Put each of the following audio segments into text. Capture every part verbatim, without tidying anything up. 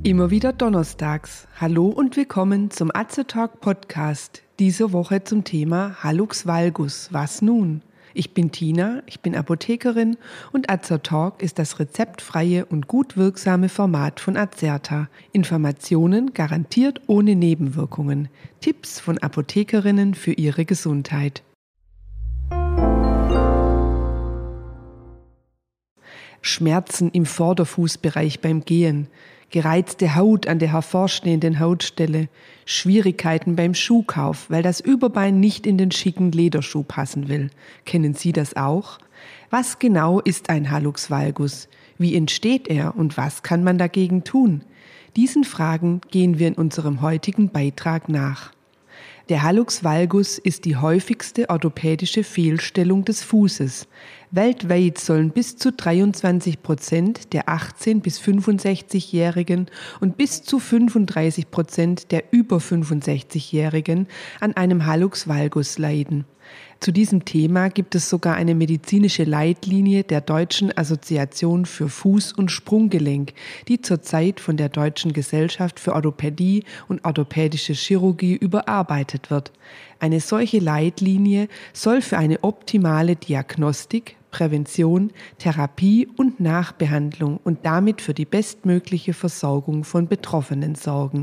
Immer wieder donnerstags. Hallo und willkommen zum Azetalk Podcast. Diese Woche zum Thema Hallux valgus. Was nun? Ich bin Tina, ich bin Apothekerin und Azetalk ist das rezeptfreie und gut wirksame Format von Azerta. Informationen garantiert ohne Nebenwirkungen. Tipps von Apothekerinnen für ihre Gesundheit. Schmerzen im Vorderfußbereich beim Gehen, gereizte Haut an der hervorstehenden Hautstelle, Schwierigkeiten beim Schuhkauf, weil das Überbein nicht in den schicken Lederschuh passen will. Kennen Sie das auch? Was genau ist ein Hallux valgus? Wie entsteht er und was kann man dagegen tun? Diesen Fragen gehen wir in unserem heutigen Beitrag nach. Der Hallux valgus ist die häufigste orthopädische Fehlstellung des Fußes. Weltweit sollen bis zu dreiundzwanzig Prozent der achtzehn- bis fünfundsechzigjährigen und bis zu fünfunddreißig Prozent der über fünfundsechzigjährigen an einem Hallux valgus leiden. Zu diesem Thema gibt es sogar eine medizinische Leitlinie der Deutschen Assoziation für Fuß- und Sprunggelenk, die zurzeit von der Deutschen Gesellschaft für Orthopädie und orthopädische Chirurgie überarbeitet wird. Eine solche Leitlinie soll für eine optimale Diagnostik, Prävention, Therapie und Nachbehandlung und damit für die bestmögliche Versorgung von Betroffenen sorgen.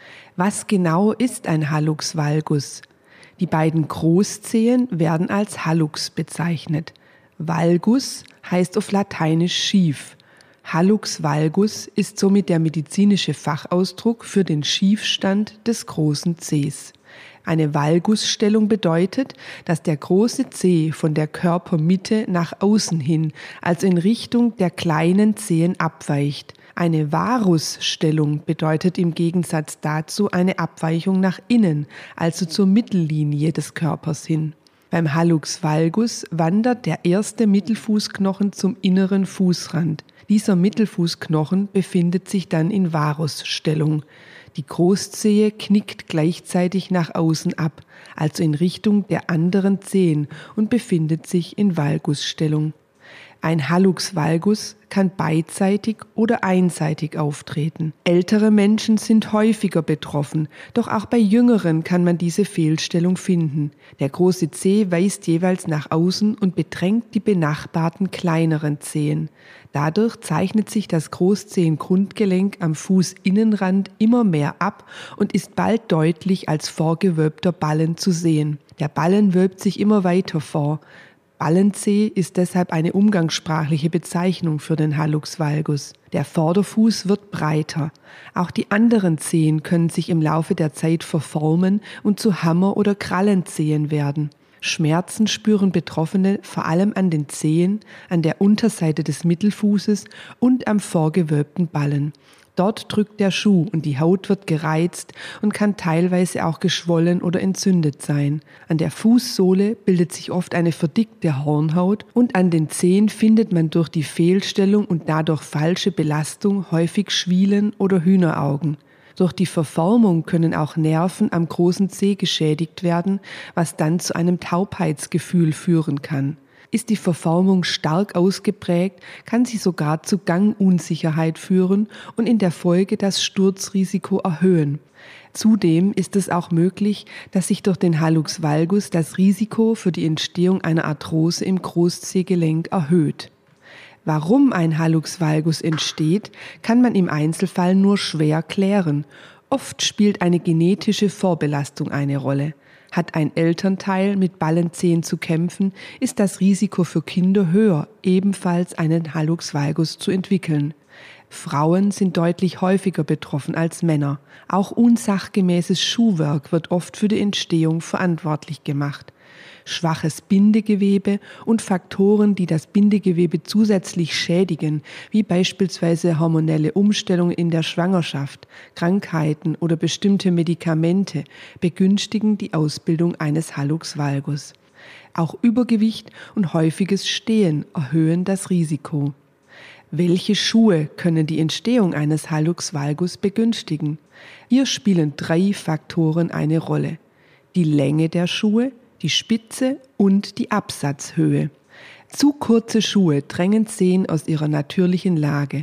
Was genau ist ein Hallux valgus? Die beiden Großzehen werden als Hallux bezeichnet. Valgus heißt auf Lateinisch schief. Hallux valgus ist somit der medizinische Fachausdruck für den Schiefstand des großen Zehs. Eine Valgusstellung bedeutet, dass der große Zeh von der Körpermitte nach außen hin, also in Richtung der kleinen Zehen abweicht. Eine Varusstellung bedeutet im Gegensatz dazu eine Abweichung nach innen, also zur Mittellinie des Körpers hin. Beim Hallux valgus wandert der erste Mittelfußknochen zum inneren Fußrand. Dieser Mittelfußknochen befindet sich dann in Varusstellung. Die Großzehe knickt gleichzeitig nach außen ab, also in Richtung der anderen Zehen und befindet sich in Valgusstellung. Ein Hallux valgus kann beidseitig oder einseitig auftreten. Ältere Menschen sind häufiger betroffen, doch auch bei Jüngeren kann man diese Fehlstellung finden. Der große Zeh weist jeweils nach außen und bedrängt die benachbarten kleineren Zehen. Dadurch zeichnet sich das Großzehengrundgelenk am Fußinnenrand immer mehr ab und ist bald deutlich als vorgewölbter Ballen zu sehen. Der Ballen wölbt sich immer weiter vor. Ballenzeh ist deshalb eine umgangssprachliche Bezeichnung für den Hallux valgus. Der Vorderfuß wird breiter. Auch die anderen Zehen können sich im Laufe der Zeit verformen und zu Hammer- oder Krallenzehen werden. Schmerzen spüren Betroffene vor allem an den Zehen, an der Unterseite des Mittelfußes und am vorgewölbten Ballen. Dort drückt der Schuh und die Haut wird gereizt und kann teilweise auch geschwollen oder entzündet sein. An der Fußsohle bildet sich oft eine verdickte Hornhaut und an den Zehen findet man durch die Fehlstellung und dadurch falsche Belastung häufig Schwielen oder Hühneraugen. Durch die Verformung können auch Nerven am großen Zeh geschädigt werden, was dann zu einem Taubheitsgefühl führen kann. Ist die Verformung stark ausgeprägt, kann sie sogar zu Gangunsicherheit führen und in der Folge das Sturzrisiko erhöhen. Zudem ist es auch möglich, dass sich durch den Hallux valgus das Risiko für die Entstehung einer Arthrose im Großzehgelenk erhöht. Warum ein Hallux valgus entsteht, kann man im Einzelfall nur schwer klären. Oft spielt eine genetische Vorbelastung eine Rolle. Hat ein Elternteil mit Ballenzehen zu kämpfen, ist das Risiko für Kinder höher, ebenfalls einen Hallux valgus zu entwickeln. Frauen sind deutlich häufiger betroffen als Männer. Auch unsachgemäßes Schuhwerk wird oft für die Entstehung verantwortlich gemacht. Schwaches Bindegewebe und Faktoren, die das Bindegewebe zusätzlich schädigen, wie beispielsweise hormonelle Umstellungen in der Schwangerschaft, Krankheiten oder bestimmte Medikamente, begünstigen die Ausbildung eines Hallux valgus. Auch Übergewicht und häufiges Stehen erhöhen das Risiko. Welche Schuhe können die Entstehung eines Hallux valgus begünstigen? Hier spielen drei Faktoren eine Rolle: die Länge der Schuhe, die Spitze und die Absatzhöhe. Zu kurze Schuhe drängen Zehen aus ihrer natürlichen Lage.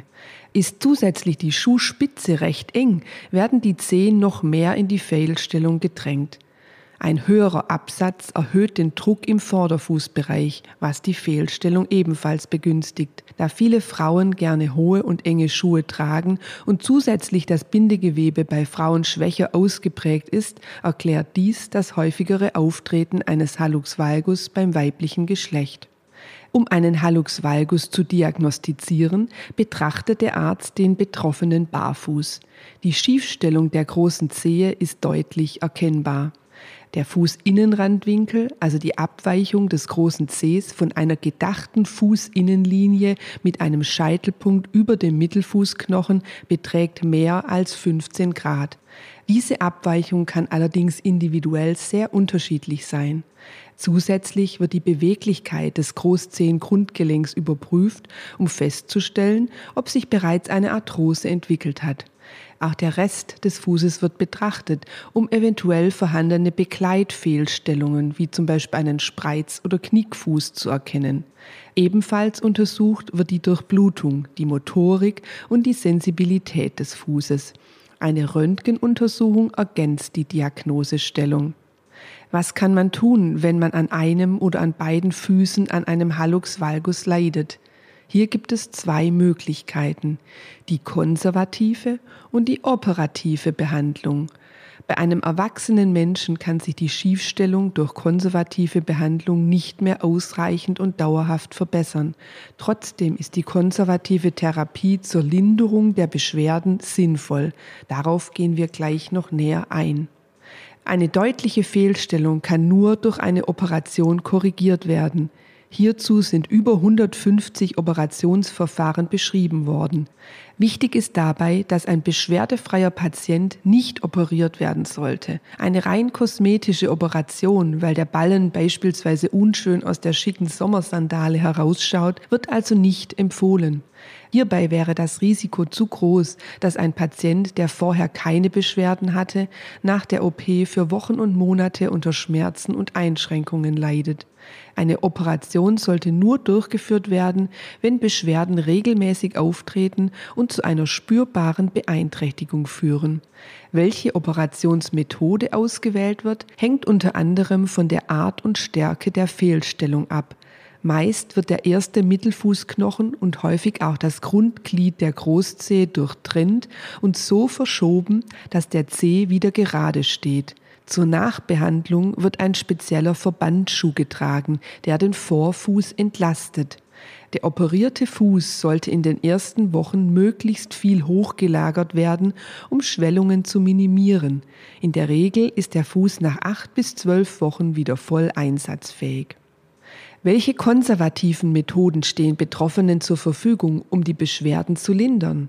Ist zusätzlich die Schuhspitze recht eng, werden die Zehen noch mehr in die Fehlstellung gedrängt. Ein höherer Absatz erhöht den Druck im Vorderfußbereich, was die Fehlstellung ebenfalls begünstigt. Da viele Frauen gerne hohe und enge Schuhe tragen und zusätzlich das Bindegewebe bei Frauen schwächer ausgeprägt ist, erklärt dies das häufigere Auftreten eines Hallux valgus beim weiblichen Geschlecht. Um einen Hallux valgus zu diagnostizieren, betrachtet der Arzt den Betroffenen barfuß. Die Schiefstellung der großen Zehe ist deutlich erkennbar. Der Fußinnenrandwinkel, also die Abweichung des großen Zehs von einer gedachten Fußinnenlinie mit einem Scheitelpunkt über dem Mittelfußknochen, beträgt mehr als fünfzehn Grad. Diese Abweichung kann allerdings individuell sehr unterschiedlich sein. Zusätzlich wird die Beweglichkeit des Großzehengrundgelenks überprüft, um festzustellen, ob sich bereits eine Arthrose entwickelt hat. Auch der Rest des Fußes wird betrachtet, um eventuell vorhandene Begleitfehlstellungen wie zum Beispiel einen Spreiz- oder Knickfuß zu erkennen. Ebenfalls untersucht wird die Durchblutung, die Motorik und die Sensibilität des Fußes. Eine Röntgenuntersuchung ergänzt die Diagnosestellung. Was kann man tun, wenn man an einem oder an beiden Füßen an einem Hallux valgus leidet? Hier gibt es zwei Möglichkeiten, die konservative und die operative Behandlung. Bei einem erwachsenen Menschen kann sich die Schiefstellung durch konservative Behandlung nicht mehr ausreichend und dauerhaft verbessern. Trotzdem ist die konservative Therapie zur Linderung der Beschwerden sinnvoll. Darauf gehen wir gleich noch näher ein. Eine deutliche Fehlstellung kann nur durch eine Operation korrigiert werden. Hierzu sind über hundertfünfzig Operationsverfahren beschrieben worden. Wichtig ist dabei, dass ein beschwerdefreier Patient nicht operiert werden sollte. Eine rein kosmetische Operation, weil der Ballen beispielsweise unschön aus der schicken Sommersandale herausschaut, wird also nicht empfohlen. Hierbei wäre das Risiko zu groß, dass ein Patient, der vorher keine Beschwerden hatte, nach der O P für Wochen und Monate unter Schmerzen und Einschränkungen leidet. Eine Operation sollte nur durchgeführt werden, wenn Beschwerden regelmäßig auftreten und zu einer spürbaren Beeinträchtigung führen. Welche Operationsmethode ausgewählt wird, hängt unter anderem von der Art und Stärke der Fehlstellung ab. Meist wird der erste Mittelfußknochen und häufig auch das Grundglied der Großzehe durchtrennt und so verschoben, dass der Zeh wieder gerade steht. Zur Nachbehandlung wird ein spezieller Verbandsschuh getragen, der den Vorfuß entlastet. Der operierte Fuß sollte in den ersten Wochen möglichst viel hochgelagert werden, um Schwellungen zu minimieren. In der Regel ist der Fuß nach acht bis zwölf Wochen wieder voll einsatzfähig. Welche konservativen Methoden stehen Betroffenen zur Verfügung, um die Beschwerden zu lindern?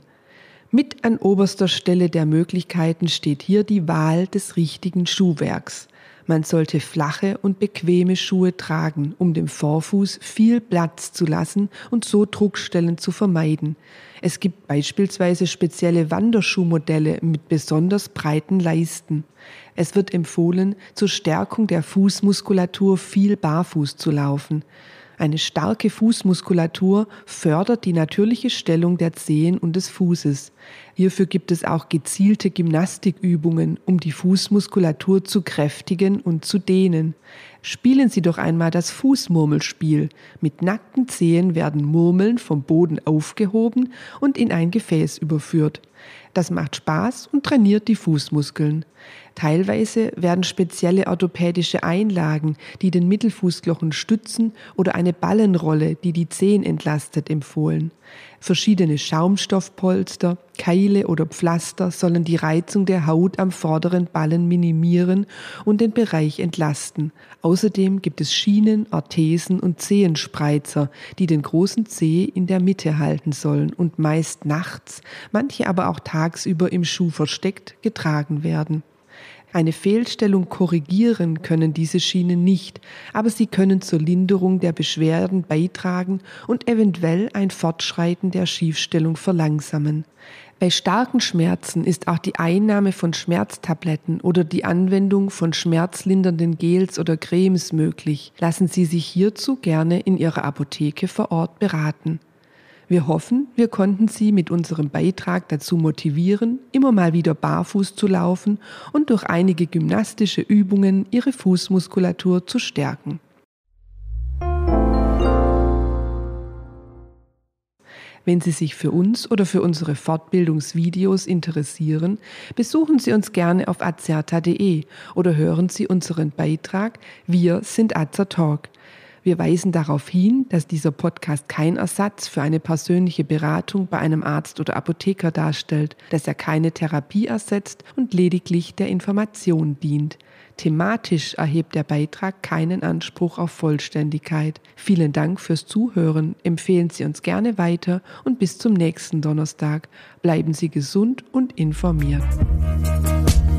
Mit an oberster Stelle der Möglichkeiten steht hier die Wahl des richtigen Schuhwerks. Man sollte flache und bequeme Schuhe tragen, um dem Vorfuß viel Platz zu lassen und so Druckstellen zu vermeiden. Es gibt beispielsweise spezielle Wanderschuhmodelle mit besonders breiten Leisten. Es wird empfohlen, zur Stärkung der Fußmuskulatur viel barfuß zu laufen. Eine starke Fußmuskulatur fördert die natürliche Stellung der Zehen und des Fußes. Hierfür gibt es auch gezielte Gymnastikübungen, um die Fußmuskulatur zu kräftigen und zu dehnen. Spielen Sie doch einmal das Fußmurmelspiel. Mit nackten Zehen werden Murmeln vom Boden aufgehoben und in ein Gefäß überführt. Das macht Spaß und trainiert die Fußmuskeln. Teilweise werden spezielle orthopädische Einlagen, die den Mittelfußknochen stützen, oder eine Ballenrolle, die die Zehen entlastet, empfohlen. Verschiedene Schaumstoffpolster, Keile oder Pflaster sollen die Reizung der Haut am vorderen Ballen minimieren und den Bereich entlasten. Außerdem gibt es Schienen, Orthesen und Zehenspreizer, die den großen Zeh in der Mitte halten sollen und meist nachts, manche aber auch tagsüber im Schuh versteckt, getragen werden. Eine Fehlstellung korrigieren können diese Schienen nicht, aber sie können zur Linderung der Beschwerden beitragen und eventuell ein Fortschreiten der Schiefstellung verlangsamen. Bei starken Schmerzen ist auch die Einnahme von Schmerztabletten oder die Anwendung von schmerzlindernden Gels oder Cremes möglich. Lassen Sie sich hierzu gerne in Ihrer Apotheke vor Ort beraten. Wir hoffen, wir konnten Sie mit unserem Beitrag dazu motivieren, immer mal wieder barfuß zu laufen und durch einige gymnastische Übungen Ihre Fußmuskulatur zu stärken. Wenn Sie sich für uns oder für unsere Fortbildungsvideos interessieren, besuchen Sie uns gerne auf azerta punkt de oder hören Sie unseren Beitrag Wir sind Azertalk. Wir weisen darauf hin, dass dieser Podcast kein Ersatz für eine persönliche Beratung bei einem Arzt oder Apotheker darstellt, dass er keine Therapie ersetzt und lediglich der Information dient. Thematisch erhebt der Beitrag keinen Anspruch auf Vollständigkeit. Vielen Dank fürs Zuhören, empfehlen Sie uns gerne weiter und bis zum nächsten Donnerstag. Bleiben Sie gesund und informiert.